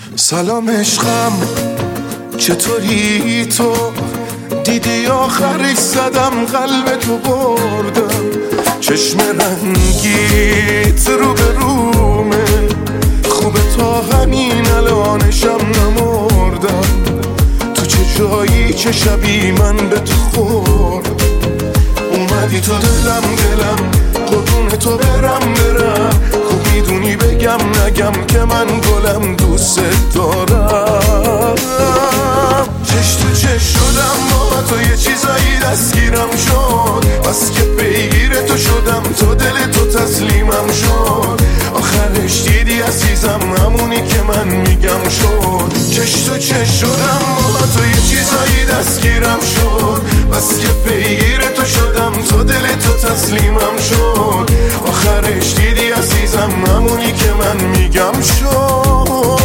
سلام عشقم، چطوری تو؟ دیدی آخرش زدم قلب تو بردم، چشم رنگیت رو به رومه، خوبه تا همین الانشم نمردم. تو چه جایی چه شبی من به تو خورد، اومدی تو دلم قربون تو برم خوب میدونی بگم نگم که من گلم دوست دارم. چش تو چش شدم با تو، یه چیزایی دستگیرم شد، بس که پیگیر تو شدم، تو دل تو تسلیمم شد. آخرش دیدی عزیزم همونی که من میگم شد. چش تو چش شدم با تو، یه چیزایی دستگیرم شد، بس که پیگیر تو شدم، تو دل تو تسلیمم شد. آخرش دیدی عزیزم همونی که من میگم شد.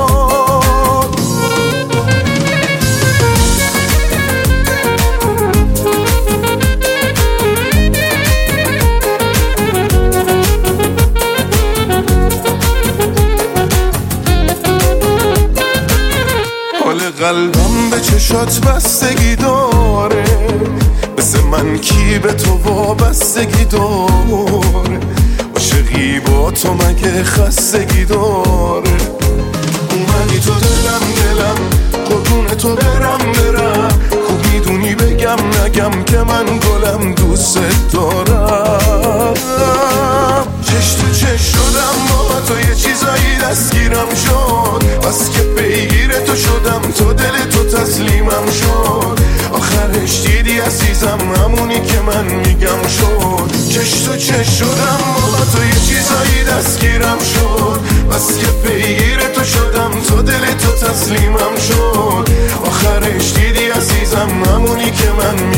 قلبم به چشات بستگی داره، مثل من کی به تو وابستگی داره، عاشقی با تو مگه خستگی داره. اومدی تو دلم قربون تو برم خوب میدونی بگم نگم که من گلم دوست دارم. چش تو چش شدم با تو، یه چیزایی دستگیرم شد، بس که پیگیر تو شدم، تو دل تو تسلیمم شد. آخرش دیدی عزیزم همونی که من میگم شد. چش تو چش شدم با تو، یه چیزایی دستگیرم شد، بس که پیگیر تو شدم، تو دل تو تسلیمم شد. آخرش دیدی عزیزم همونی که من